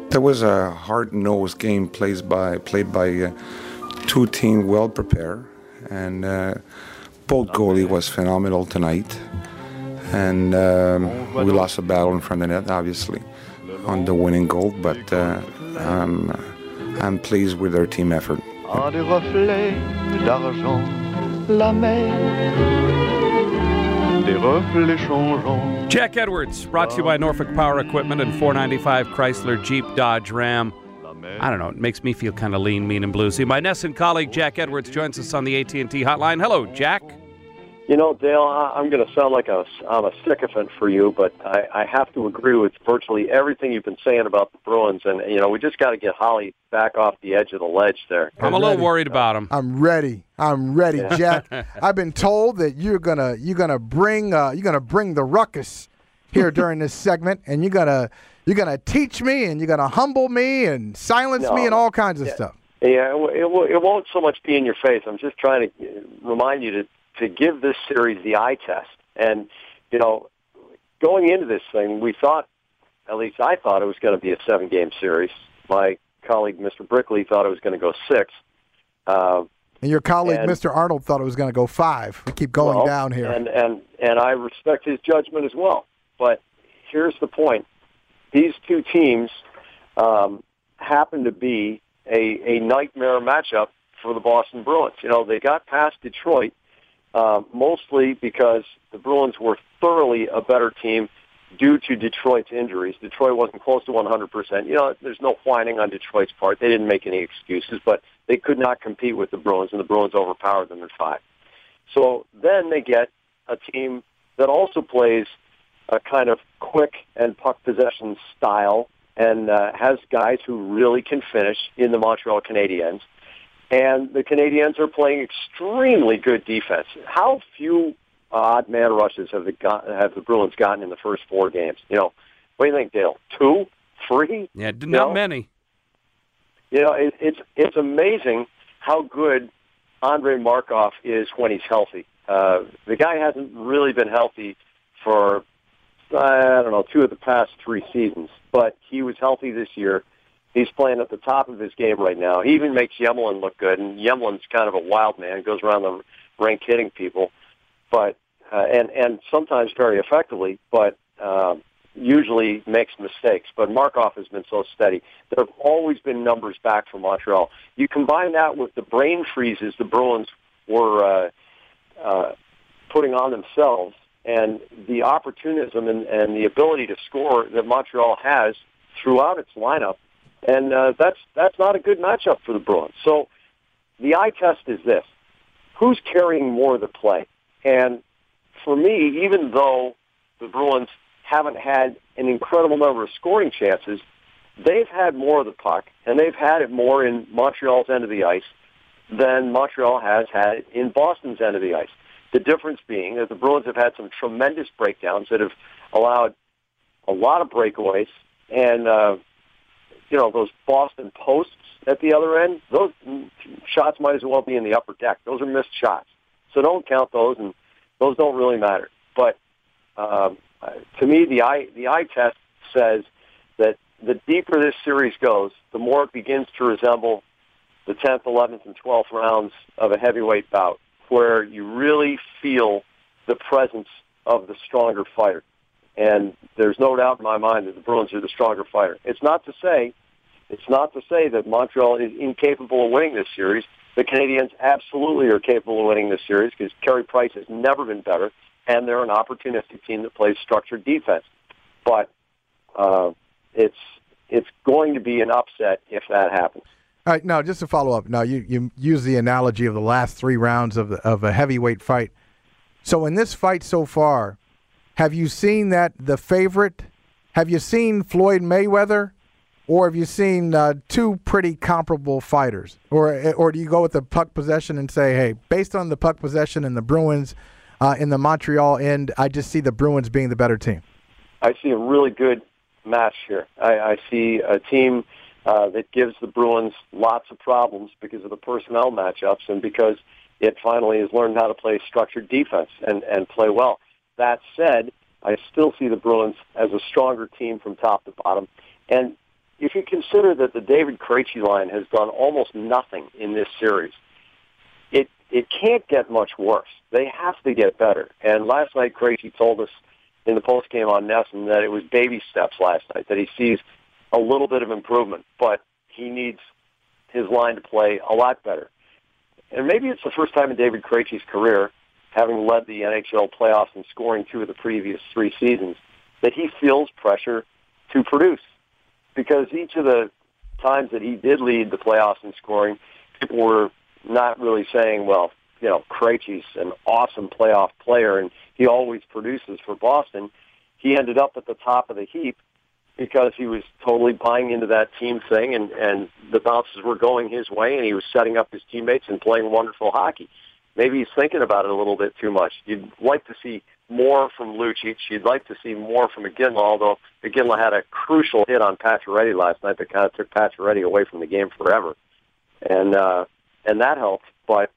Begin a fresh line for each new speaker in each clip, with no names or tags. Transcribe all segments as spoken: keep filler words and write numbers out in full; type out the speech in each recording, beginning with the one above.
That was a hard-nosed game played by played by uh, two teams well prepared, and uh, both goalie was phenomenal tonight. And um, we lost a battle in front of the net, obviously, on the winning goal. But uh, um, I'm pleased with our team effort.
En des reflets d'argent, la mer, des reflets changeants.
Jack Edwards, brought to you by Norfolk Power Equipment and four ninety-five Chrysler Jeep Dodge Ram. I don't know, it makes me feel kind of lean, mean, and bluesy. My Nesson colleague, Jack Edwards, joins us on the A T and T hotline. Hello, Jack.
You know, Dale, I'm going to sound like a, I'm a sycophant for you, but I, I have to agree with virtually everything you've been saying about the Bruins. And, you know, we just got to get Holly back off the edge of the ledge there.
I'm a little worried about him.
I'm ready. I'm ready,
Yeah.
Jack. I've been told that you're gonna you're gonna bring uh, you're gonna bring the ruckus here during this segment, and you're gonna you're gonna teach me, and you're gonna humble me, and silence
No.
me, and all kinds of
Yeah.
stuff.
Yeah, it, it, it won't so much be in your face. I'm just trying to remind you to, to give this series the eye test. And, you know, going into this thing, we thought, at least I thought it was going to be a seven-game series. My colleague, Mister Brickley, thought it was going to go six. Uh,
And your colleague,
and,
Mister Arnold, thought it was going to go five. We keep going
well,
down here.
And, and, and I respect his judgment as well. But here's the point. These two teams um, happen to be a, a nightmare matchup for the Boston Bruins. You know, they got past Detroit uh, mostly because the Bruins were thoroughly a better team due to Detroit's injuries. Detroit wasn't close to one hundred percent. You know, there's no whining on Detroit's part. They didn't make any excuses, but they could not compete with the Bruins, and the Bruins overpowered them in five. So then they get a team that also plays a kind of quick and puck possession style and uh, has guys who really can finish in the Montreal Canadiens. And the Canadiens are playing extremely good defense. How few odd man rushes have the, got, have the Bruins gotten in the first four games? You know, what do you think, Dale? Two? Three?
Yeah, not
you know?
many.
You know, it, it's it's amazing how good Andrei Markov is when he's healthy. Uh, the guy hasn't really been healthy for, I don't know, two of the past three seasons, but he was healthy this year. He's playing at the top of his game right now. He even makes Yemlin look good, and Yemlin's kind of a wild man, goes around the rink hitting people, but uh, and and sometimes very effectively, but uh, usually makes mistakes. But Markov has been so steady. There have always been numbers back for Montreal. You combine that with the brain freezes the Bruins were uh, uh, putting on themselves, and the opportunism and, and the ability to score that Montreal has throughout its lineup. And uh, that's that's not a good matchup for the Bruins. So the eye test is this. Who's carrying more of the play? And for me, even though the Bruins haven't had an incredible number of scoring chances, they've had more of the puck, and they've had it more in Montreal's end of the ice than Montreal has had it in Boston's end of the ice. The difference being that the Bruins have had some tremendous breakdowns that have allowed a lot of breakaways, and uh, you know, those Boston posts at the other end, those shots might as well be in the upper deck. Those are missed shots. So don't count those, and those don't really matter. But um, to me, the eye, the eye test says that the deeper this series goes, the more it begins to resemble the tenth, eleventh, and twelfth rounds of a heavyweight bout, where you really feel the presence of the stronger fighter. And there's no doubt in my mind that the Bruins are the stronger fighter. It's not to say, it's not to say that Montreal is incapable of winning this series. The Canadiens absolutely are capable of winning this series because Carey Price has never been better, and they're an opportunistic team that plays structured defense. But uh, it's it's going to be an upset if that happens.
All right, now just to follow up. Now you, you use the analogy of the last three rounds of the, of a heavyweight fight. So in this fight so far, have you seen that the favorite? Have you seen Floyd Mayweather, or have you seen uh, two pretty comparable fighters? Or or do you go with the puck possession and say, hey, based on the puck possession and the Bruins uh, in the Montreal end, I just see the Bruins being the better team?
I see a really good match here. I, I see a team uh, that gives the Bruins lots of problems because of the personnel matchups and because it finally has learned how to play structured defense and, and play well. That said, I still see the Bruins as a stronger team from top to bottom. And if you consider that the David Krejci line has done almost nothing in this series, it it can't get much worse. They have to get better. And last night, Krejci told us in the postgame on Nesson that it was baby steps last night, that he sees a little bit of improvement, but he needs his line to play a lot better. And maybe it's the first time in David Krejci's career, having led the N H L playoffs and scoring two of the previous three seasons, that he feels pressure to produce. Because each of the times that he did lead the playoffs in scoring, people were not really saying, well, you know, Krejci's an awesome playoff player and he always produces for Boston. He ended up at the top of the heap because he was totally buying into that team thing, and, and the bounces were going his way, and he was setting up his teammates and playing wonderful hockey. Maybe he's thinking about it a little bit too much. You'd like to see more from Lucic. You'd like to see more from McGinley, although McGinley had a crucial hit on Pacioretty last night that kind of took Pacioretty away from the game forever. And uh, and that helped. But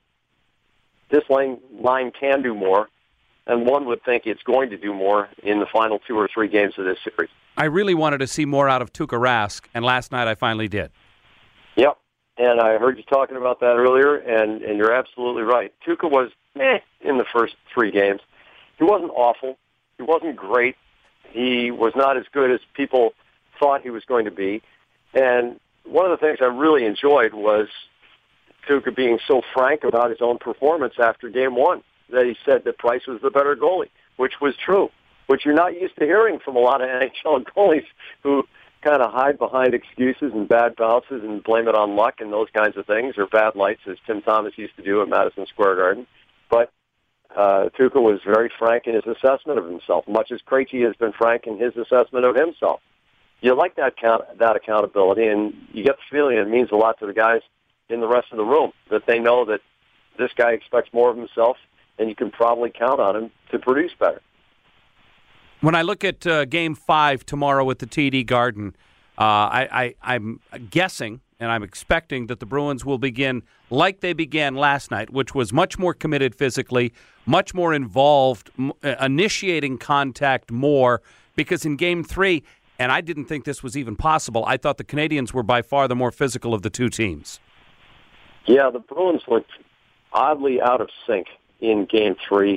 this line, line can do more, and one would think it's going to do more in the final two or three games of this series.
I really wanted to see more out of Tuukka Rask, and last night I finally did.
Yep, and I heard you talking about that earlier, and, and you're absolutely right. Tuukka was eh in the first three games. He wasn't awful. He wasn't great. He was not as good as people thought he was going to be. And one of the things I really enjoyed was Tuukka being so frank about his own performance after game one, that he said that Price was the better goalie, which was true, which you're not used to hearing from a lot of N H L goalies who kind of hide behind excuses and bad bounces and blame it on luck and those kinds of things, or bad lights, as Tim Thomas used to do at Madison Square Garden. But uh, Tuukka was very frank in his assessment of himself, much as Krejci has been frank in his assessment of himself. You like that count, that accountability, and you get the feeling it means a lot to the guys in the rest of the room, that they know that this guy expects more of himself, and you can probably count on him to produce better.
When I look at uh, Game five tomorrow at the T D Garden, uh, I, I, I'm guessing and I'm expecting that the Bruins will begin like they began last night, which was much more committed physically, much more involved, m- initiating contact more, because in Game three, and I didn't think this was even possible, I thought the Canadiens were by far the more physical of the two teams.
Yeah, the Bruins looked oddly out of sync in Game three,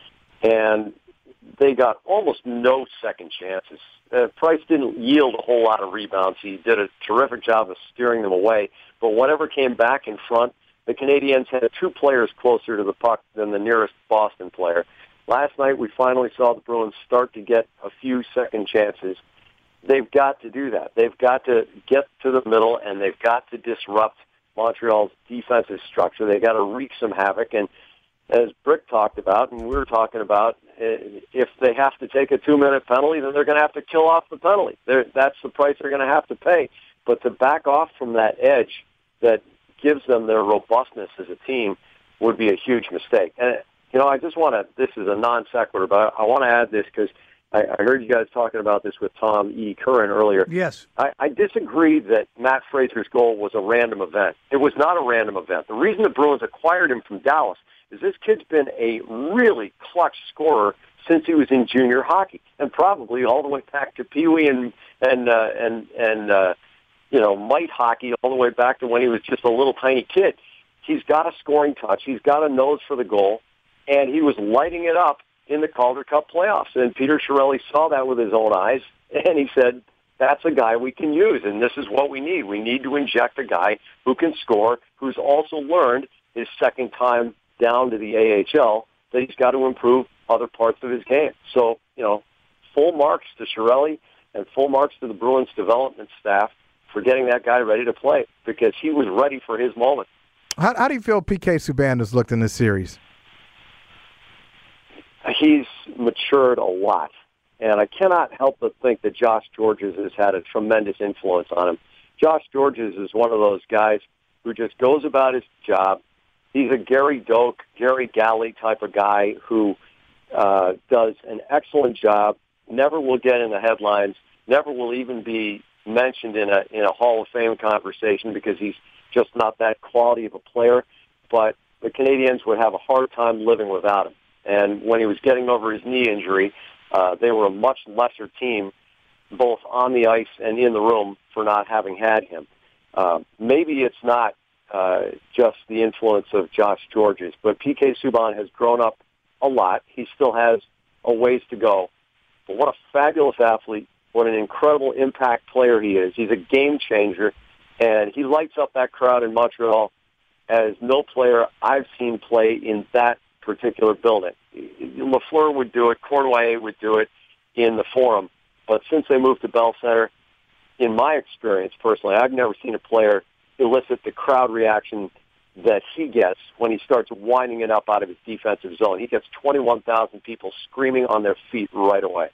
and they got almost no second chances. Uh, Price didn't yield a whole lot of rebounds. He did a terrific job of steering them away, but whatever came back in front, the Canadiens had two players closer to the puck than the nearest Boston player. Last night, we finally saw the Bruins start to get a few second chances. They've got to do that. They've got to get to the middle, and they've got to disrupt Montreal's defensive structure. They've got to wreak some havoc, and as Brick talked about, and we were talking about, if they have to take a two-minute penalty, then they're going to have to kill off the penalty. They're, that's the price they're going to have to pay. But to back off from that edge that gives them their robustness as a team would be a huge mistake. And, you know, I just want to, this is a non-sequitur, but I, I want to add this because I, I heard you guys talking about this with Tom E. Curran earlier.
Yes.
I, I disagree that Matt Fraser's goal was a random event. It was not a random event. The reason the Bruins acquired him from Dallas is this kid's been a really clutch scorer since he was in junior hockey, and probably all the way back to Pee Wee and and uh, and and uh, you know, mite hockey, all the way back to when he was just a little tiny kid. He's got a scoring touch. He's got a nose for the goal, and he was lighting it up in the Calder Cup playoffs. And Peter Chiarelli saw that with his own eyes, and he said, "That's a guy we can use, and this is what we need. We need to inject a guy who can score, who's also learned his second time down to the A H L, that he's got to improve other parts of his game." So, you know, full marks to Chiarelli and full marks to the Bruins development staff for getting that guy ready to play, because he was ready for his moment.
How, how do you feel P K Subban has looked in this series?
He's matured a lot, and I cannot help but think that Josh Georges has had a tremendous influence on him. Josh Georges is one of those guys who just goes about his job. He's a Gary Doak, Gary Galley type of guy who uh, does an excellent job, never will get in the headlines, never will even be mentioned in a in a Hall of Fame conversation because he's just not that quality of a player. But the Canadiens would have a hard time living without him. And when he was getting over his knee injury, uh, they were a much lesser team both on the ice and in the room for not having had him. Uh, maybe it's not uh, just the influence of Josh Georges, but P K Subban has grown up a lot. He still has a ways to go. But what a fabulous athlete, what an incredible impact player he is. He's a game changer, and he lights up that crowd in Montreal as no player I've seen play in that particular building. Lafleur would do it, Cournoyer would do it in the Forum, but since they moved to Bell Center, in my experience personally, I've never seen a player elicit the crowd reaction that he gets when he starts winding it up out of his defensive zone. He gets twenty-one thousand people screaming on their feet right away.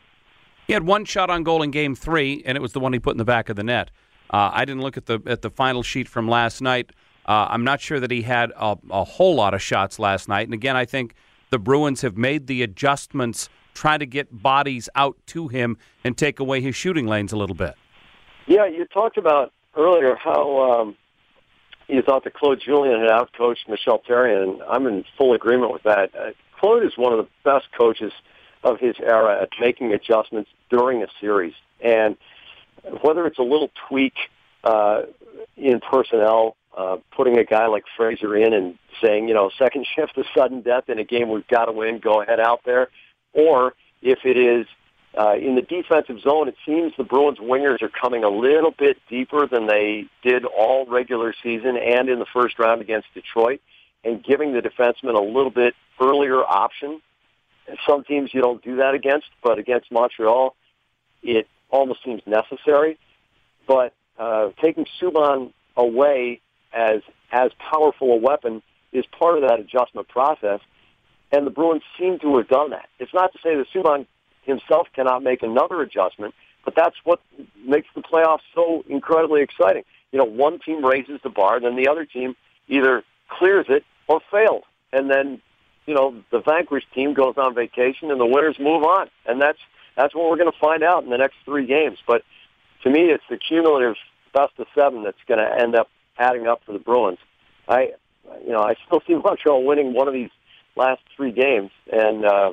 He had one shot on goal in Game Three, and it was the one he put in the back of the net. Uh, I didn't look at the at the final sheet from last night. Uh, I'm not sure that he had a, a whole lot of shots last night. And again, I think the Bruins have made the adjustments, trying to get bodies out to him and take away his shooting lanes a little bit. Yeah,
you talked about earlier how um, you thought that Claude Julien had outcoached Michel Therrien, and I'm in full agreement with that. Uh, Claude is one of the best coaches of his era at making adjustments during a series. And whether it's a little tweak uh, in personnel, uh, putting a guy like Fraser in and saying, you know, second shift is sudden death in a game we've got to win, go ahead out there, or if it is uh, in the defensive zone, it seems the Bruins wingers are coming a little bit deeper than they did all regular season and in the first round against Detroit, and giving the defenseman a little bit earlier option. Some teams you don't do that against, but against Montreal, it almost seems necessary. But uh, taking Subban away as as powerful a weapon is part of that adjustment process, and the Bruins seem to have done that. It's not to say that Subban himself cannot make another adjustment, but that's what makes the playoffs so incredibly exciting. You know, one team raises the bar, then the other team either clears it or fails, and then you know the vanquished team goes on vacation and the winners move on, and that's that's what we're going to find out in the next three games. But to me, it's the cumulative best of seven that's going to end up adding up for the Bruins. I, you know, I still see Montreal winning one of these last three games, and uh,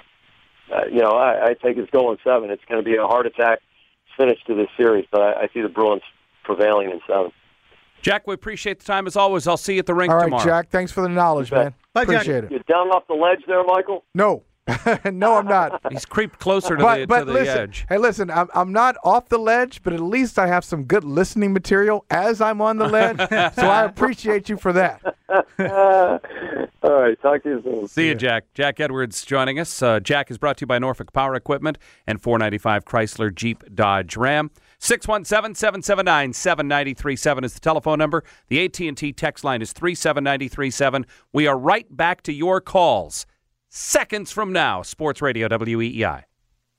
uh, you know, I, I think it's going seven. It's going to be a heart attack finish to this series, but I, I see the Bruins prevailing in seven.
Jack, we appreciate the time as always. I'll see you at the rink
All right,
tomorrow.
Jack, thanks for the knowledge, man.
Bye,
appreciate
Jack.
it.
You down off the ledge there, Michael?
No. No, I'm not.
He's creeped closer to
but,
the,
but
to the
listen,
edge.
Hey, listen, I'm, I'm not off the ledge, but at least I have some good listening material as I'm on the ledge, so I appreciate you for that.
Uh, all right, talk to you soon.
See you, Jack. Jack Edwards joining us. Uh, Jack is brought to you by Norfolk Power Equipment and four ninety-five Chrysler Jeep Dodge Ram. six one seven, seven seven nine, seven nine three seven is the telephone number. The A T and T text line is three seven nine three seven. We are right back to your calls seconds from now. Sports Radio W E E I.